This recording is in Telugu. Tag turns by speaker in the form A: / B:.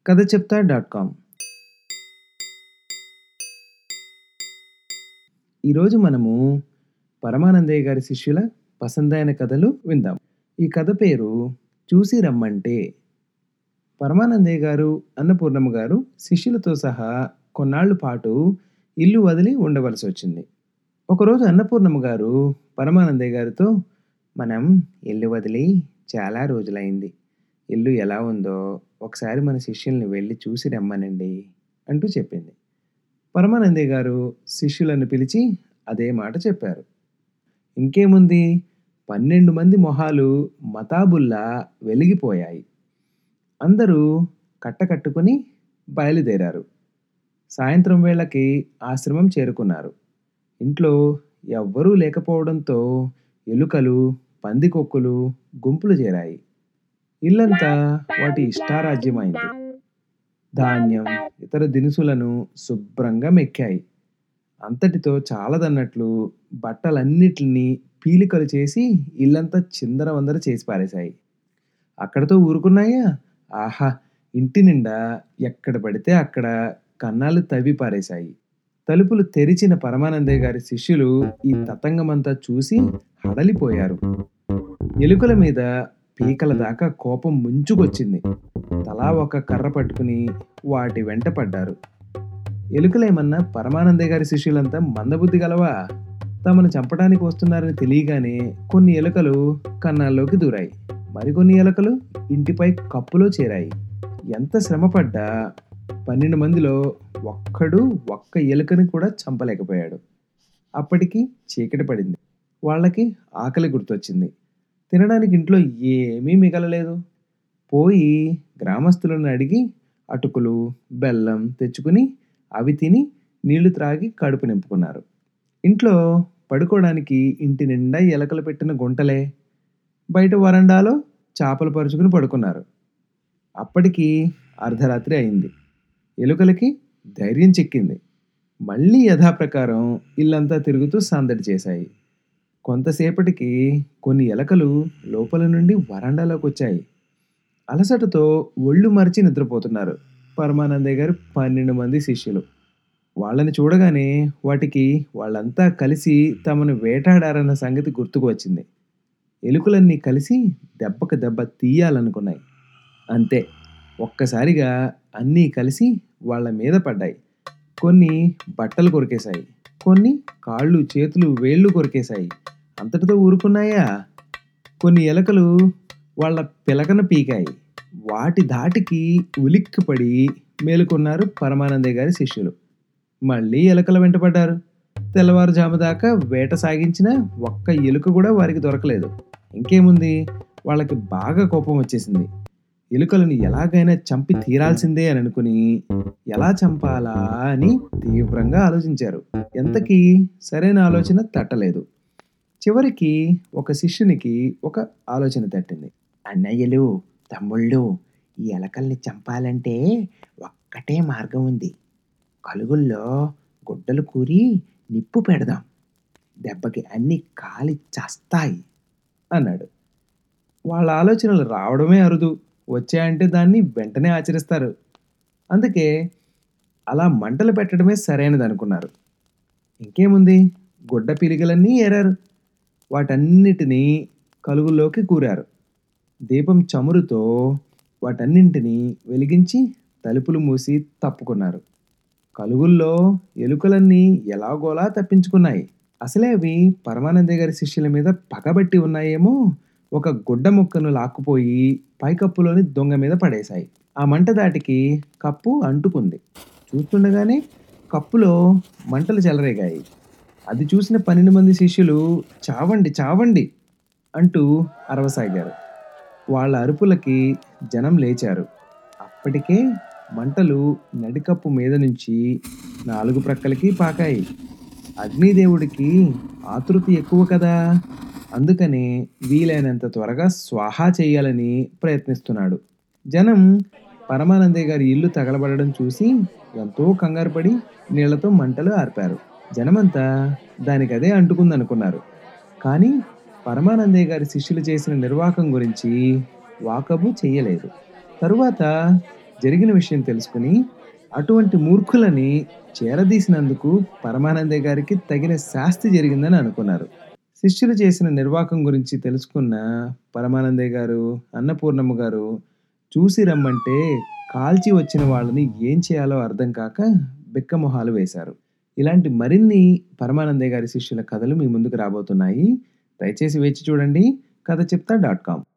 A: కథ చెప్తా డాట్ కామ్. ఈరోజు మనము పరమానందయ్య గారి శిష్యుల పసందైన కథలు విందాం. ఈ కథ పేరు చూసి రమ్మంటే. పరమానందయ్య గారు, అన్నపూర్ణమ్మ గారు శిష్యులతో సహా కొన్నాళ్ల పాటు ఇల్లు వదిలి ఉండవలసి వచ్చింది. ఒకరోజు అన్నపూర్ణమ్మ గారు పరమానందయ్య గారితో, మనం ఇల్లు వదిలి చాలా రోజులైంది. ఇల్లు ఎలా ఉందో ఒకసారి మన శిష్యుల్ని వెళ్ళి చూసి రమ్మనండి అంటూ చెప్పింది. పరమానందయ్య గారు శిష్యులను పిలిచి అదే మాట చెప్పారు. ఇంకేముంది, 12 మంది మొహాలు మతాబుల్లా వెలిగిపోయాయి. అందరూ కట్టకట్టుకుని బయలుదేరారు. సాయంత్రం వేళకి ఆశ్రమం చేరుకున్నారు. ఇంట్లో ఎవ్వరూ లేకపోవడంతో ఎలుకలు, పందికొక్కులు గుంపులు చేరాయి. ఇల్లంతా వాటి ఇష్టారాజ్యమైంది. ధాన్యం, ఇతర దినుసులను శుభ్రంగా మెక్కాయి. అంతటితో చాలదన్నట్లు బట్టలన్నిటినీ పీలికలు చేసి ఇల్లంతా చిందరవందర చేసి పారేశాయి. అక్కడతో ఊరుకున్నాయా? ఆహా! ఇంటి నిండా ఎక్కడ పడితే అక్కడ కన్నాలు తవ్వి పారేశాయి. తలుపులు తెరిచిన పరమానందయ్య గారి శిష్యులు ఈ తతంగమంతా చూసి హడలిపోయారు. ఎలుకల మీద పీకల దాకా కోపం ముంచుకొచ్చింది. తలా ఒక కర్ర పట్టుకుని వాటి వెంట పడ్డారు. ఎలుకలేమన్నా పరమానందయ్య గారి శిష్యులంతా మందబుద్ధి గలవా? తమను చంపడానికి వస్తున్నారని తెలియగానే కొన్ని ఎలుకలు కన్నాల్లోకి దూరాయి. మరికొన్ని ఎలుకలు ఇంటిపై కప్పులో చేరాయి. ఎంత శ్రమపడ్డా 12 మందిలో ఒక్క ఎలుకని కూడా చంపలేకపోయాడు. అప్పటికి చీకటి పడింది. వాళ్ళకి ఆకలి గుర్తొచ్చింది. తినడానికి ఇంట్లో ఏమీ మిగలలేదు. పోయి గ్రామస్తులను అడిగి అటుకులు, బెల్లం తెచ్చుకుని అవి తిని నీళ్లు త్రాగి కడుపు నింపుకున్నారు. ఇంట్లో పడుకోవడానికి ఇంటి నిండా ఎలకలు పెట్టిన గుంటలే. బయట వరండాలో చాపలు పరుచుకుని పడుకున్నారు. అప్పటికి అర్ధరాత్రి అయింది. ఎలుకలకి ధైర్యం చిక్కింది. మళ్ళీ యథాప్రకారం ఇల్లంతా తిరుగుతూ సందడి చేశాయి. కొంతసేపటికి కొన్ని ఎలకలు లోపల నుండి వరండాలోకి వచ్చాయి. అలసటతో ఒళ్ళు మరిచి నిద్రపోతున్నారు పరమానందయ్య గారు 12 మంది శిష్యులు. వాళ్ళని చూడగానే వాటికి వాళ్ళంతా కలిసి తమను వేటాడారన్న సంగతి గుర్తుకు వచ్చింది. ఎలుకలన్నీ కలిసి దెబ్బకు దెబ్బ తీయాలనుకున్నాయి. అంతే, ఒక్కసారిగా అన్నీ కలిసి వాళ్ళ మీద పడ్డాయి. కొన్ని బట్టలు కొరికేశాయి, కొన్ని కాళ్ళు, చేతులు, వేళ్ళు కొరికేశాయి. అంతటితో ఊరుకున్నాయా? కొన్ని ఎలకలు వాళ్ళ పిలకన పీకాయి. వాటి ధాటికి ఉలిక్కిపడి మేలుకున్నారు పరమానందయ్య గారి శిష్యులు. మళ్ళీ ఎలకల వెంటపడ్డారు. తెల్లవారుజాము దాకా వేట సాగించిన ఒక్క ఎలుక కూడా వారికి దొరకలేదు. ఇంకేముంది, వాళ్ళకి బాగా కోపం వచ్చేసింది. ఎలుకలను ఎలాగైనా చంపి తీరాల్సిందే అని అనుకుని ఎలా చంపాలా అని తీవ్రంగా ఆలోచించారు. ఎంతకీ సరైన ఆలోచన తట్టలేదు. చివరికి ఒక శిష్యునికి ఒక ఆలోచన తట్టింది.
B: అన్నయ్యలు, తమ్ముళ్ళు, ఈ ఎలకల్ని చంపాలంటే ఒక్కటే మార్గం ఉంది. కలుగుల్లో గుడ్డలు కూరి నిప్పు పెడదాం. దెబ్బకి అన్నీ కాలి చస్తాయి
A: అన్నాడు. వాళ్ళ ఆలోచనలు రావడమే అరుదు, వచ్చాయంటే దాన్ని వెంటనే ఆచరిస్తారు. అందుకే అలా మంటలు పెట్టడమే సరైనది అనుకున్నారు. ఇంకేముంది, గుడ్డ పిలికలన్నీ ఏరారు. వాటన్నిటినీ కలుగుల్లోకి కూరారు. దీపం చమురుతో వాటన్నింటినీ వెలిగించి తలుపులు మూసి తప్పుకున్నారు. కలుగుల్లో ఎలుకలన్నీ ఎలాగోలా తప్పించుకున్నాయి. అసలే అవి పరమానందయ్య గారి శిష్యుల మీద పగబట్టి ఉన్నాయేమో. ఒక గుడ్డ ముక్కను లాక్కుపోయి పైకప్పులోని దొంగ మీద పడేశాయి. ఆ మంట దాటికి కప్పు అంటుకుంది. చూస్తుండగానే కప్పులో మంటలు చెలరేగాయి. అది చూసిన 12 మంది శిష్యులు చావండి, చావండి అంటూ అరవసాగారు. వాళ్ళ అరుపులకి జనం లేచారు. అప్పటికే మంటలు నడికప్పు మీద నుంచి 4 ప్రక్కలకి పాకాయి. అగ్నిదేవుడికి ఆతృత ఎక్కువ కదా, అందుకనే వీలైనంత త్వరగా స్వాహా చేయాలని ప్రయత్నిస్తున్నాడు. జనం పరమానందయ్య గారి ఇల్లు తగలబడడం చూసి ఎంతో కంగారుపడి నీళ్లతో మంటలు ఆర్పారు. జనమంతా దానికదే అంటుకుందనుకున్నారు. కానీ పరమానందయ్య గారి శిష్యులు చేసిన నిర్వాకం గురించి వాకబు చెయ్యలేదు. తరువాత జరిగిన విషయం తెలుసుకుని అటువంటి మూర్ఖులని చేరదీసినందుకు పరమానందయ్య గారికి తగిన శాస్తి జరిగిందని అనుకున్నారు. శిష్యులు చేసిన నిర్వాకం గురించి తెలుసుకున్న పరమానందయ్య గారు, అన్నపూర్ణమ్మ గారు చూసి రమ్మంటే కాల్చి వచ్చిన వాళ్ళని ఏం చేయాలో అర్థం కాక బిక్కమొహాలు వేశారు. ఇలాంటి మరిన్ని పరమానందయ్య గారి శిష్యుల కథలు మీ ముందుకు రాబోతున్నాయి. దయచేసి వేచి చూడండి. కథ చెప్తా.com